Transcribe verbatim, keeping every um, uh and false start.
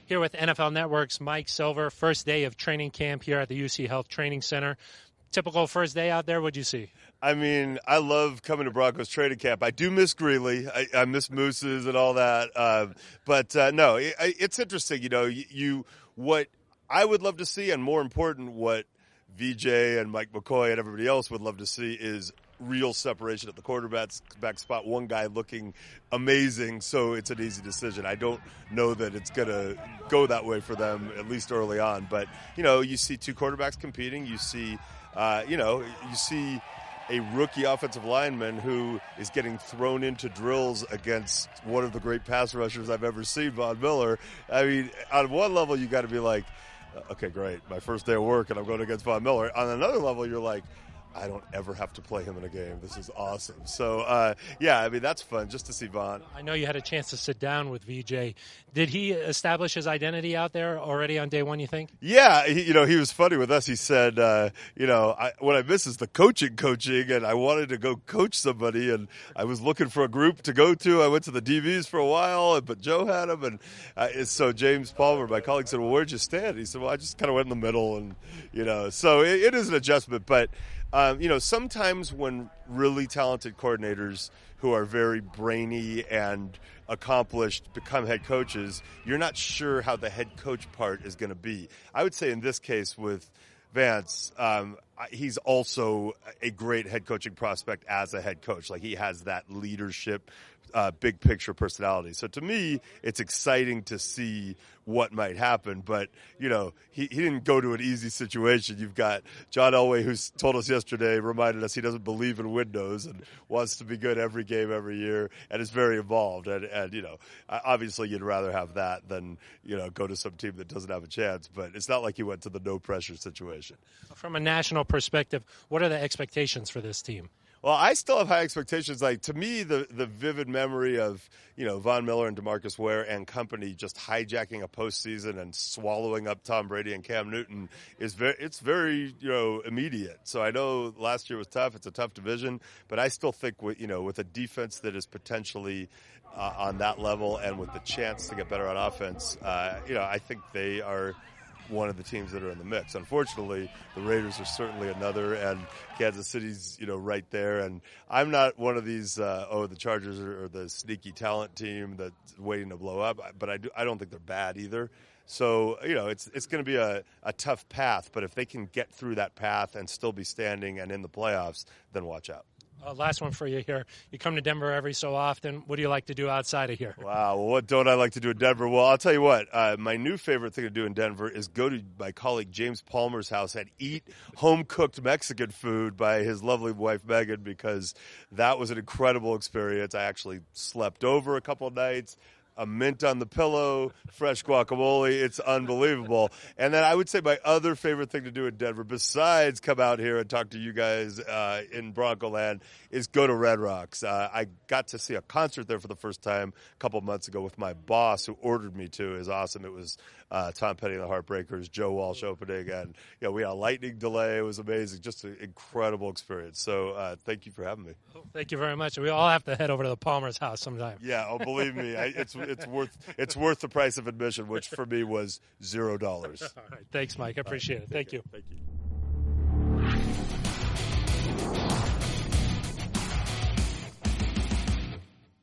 Here with N F L Network's Mike Silver, first day of training camp here at the U C Health Training Center. Typical first day out there, what'd you see? I mean, I love coming to Broncos training camp. I do miss Greeley. I, I miss Mooses and all that. Uh, but, uh, no, it, it's interesting. You know, you, you what I would love to see, and more important, what V J and Mike McCoy and everybody else would love to see is real separation at the quarterback back spot. One guy looking amazing, so it's an easy decision. I don't know that it's going to go that way for them, at least early on. But, you know, you see two quarterbacks competing. You see, uh, you know, you see a rookie offensive lineman who is getting thrown into drills against one of the great pass rushers I've ever seen, Von Miller. I mean, on one level, you got to be like, okay, great, my first day of work, and I'm going against Von Miller. On another level, you're like, I don't ever have to play him in a game. This is awesome. So, uh, yeah, I mean, that's fun just to see Von. I know you had a chance to sit down with V J. Did he establish his identity out there already on day one, you think? Yeah, he, you know, he was funny with us. He said, uh, you know, I, what I miss is the coaching coaching, and I wanted to go coach somebody, and I was looking for a group to go to. I went to the D Vs for a while, but Joe had them, and uh, so James Palmer, my colleague, said, well, where'd you stand? He said, well, I just kind of went in the middle, and, you know, so it, it is an adjustment, but Um, you know, sometimes when really talented coordinators who are very brainy and accomplished become head coaches, you're not sure how the head coach part is going to be. I would say in this case with Vance, um, he's also a great head coaching prospect as a head coach. Like, he has that leadership, uh, big picture personality. So to me, it's exciting to see what might happen. But, you know, he, he didn't go to an easy situation. You've got John Elway, who's told us yesterday, reminded us he doesn't believe in windows and wants to be good every game, every year, and is very involved. And, and, you know, obviously you'd rather have that than, you know, go to some team that doesn't have a chance. But it's not like he went to the no-pressure situation. From a national perspective, what are the expectations for this team? Well, I still have high expectations. Like, to me, the, the vivid memory of, you know, Von Miller and DeMarcus Ware and company just hijacking a postseason and swallowing up Tom Brady and Cam Newton is very, it's very, you know, immediate. So I know last year was tough. It's a tough division, but I still think with, you know, with a defense that is potentially uh, on that level and with the chance to get better on offense, uh, you know, I think they are one of the teams that are in the mix. Unfortunately, the Raiders are certainly another, and Kansas City's, you know, right there. And I'm not one of these, uh, oh, the Chargers are, are the sneaky talent team that's waiting to blow up, but I, do, I don't think they're bad either. So, you know, it's it's going to be a, a tough path, but if they can get through that path and still be standing and in the playoffs, then watch out. Uh, last one for you here. You come to Denver every so often. What do you like to do outside of here? Wow. Well, what don't I like to do in Denver? Well, I'll tell you what. Uh, my new favorite thing to do in Denver is go to my colleague James Palmer's house and eat home-cooked Mexican food by his lovely wife, Megan, because that was an incredible experience. I actually slept over a couple of nights. A mint on the pillow, fresh guacamole. It's unbelievable. And then I would say my other favorite thing to do in Denver, besides come out here and talk to you guys uh, in Bronco Land, is go to Red Rocks. Uh, I got to see a concert there for the first time a couple of months ago with my boss who ordered me to. It was awesome. It was uh, Tom Petty and the Heartbreakers, Joe Walsh opening, and you know, we had a lightning delay. It was amazing. Just an incredible experience. So uh, thank you for having me. Thank you very much. We all have to head over to the Palmer's house sometime. Yeah, oh, believe me, I, it's it's worth it's worth the price of admission, which for me was zero dollars. All right, thanks, Mike. I appreciate it. Thank you. Thank you.